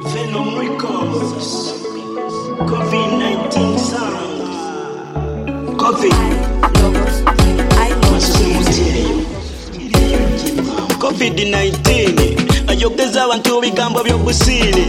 Venom Records, COVID-19 sound, COVID, COVID-19 ayogeza abantu bigambo by'obusiile.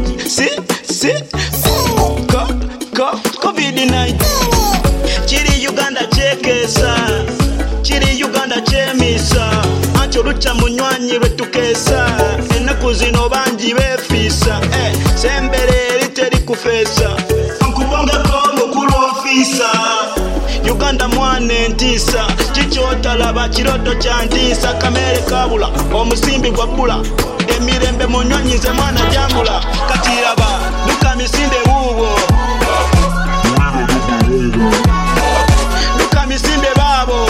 COVID-19 kiri Uganda kyekesa, kiri Uganda kyemisa, anti oluca munywanyi lwetukeesa, ennaku zino bangi beefiisa, sembere eri teri kufeesa, nkubongako mukulu ofiisa, Uganda mwana entiisa, kikyotalaba kiroto kyantiisa, kamere kabula omusimbi gwa bbula, emirembe munywanyi ze mwana jambula, kati raba luka misinde buubwo, luka misinde baabo,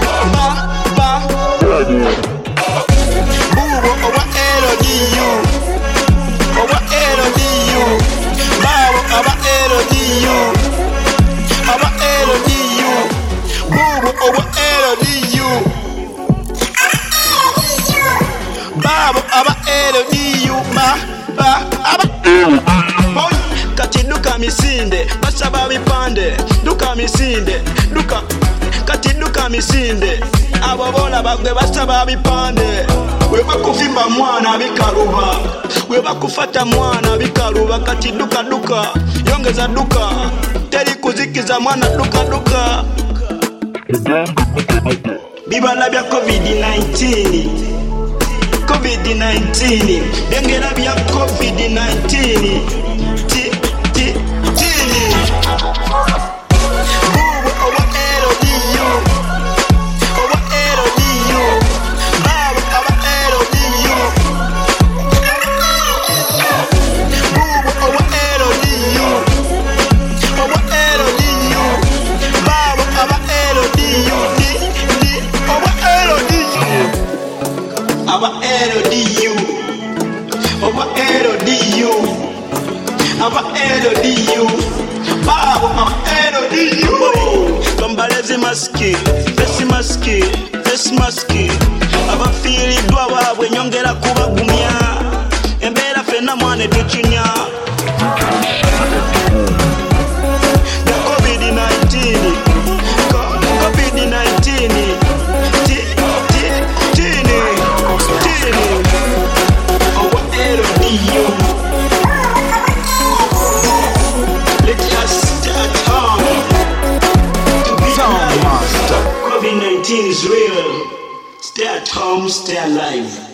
buubwo obwa LDU, obwa LDU, baabo aba LDU, aba LDU, buubwo obwa LDU, baabo aba LDU, aba kati duka misinde basaba bipande, duka misinde kati duka misinde ababola bagwe basaba bipande, weba kuvimba mwana bikaruba, weba kufata mwana bikaruba, kati duka yongeza duka, teri kuzikiza mwana duka bibala bya COVID-19, COVID-19 dengera bya COVID-19 LDU, babo LDU, bambalezi maski, face maski, abafiiridwa baabwe nyongera kubagumya, embeera fenna mwane tukinya. COVID-19 is real. Stay at home, stay alive.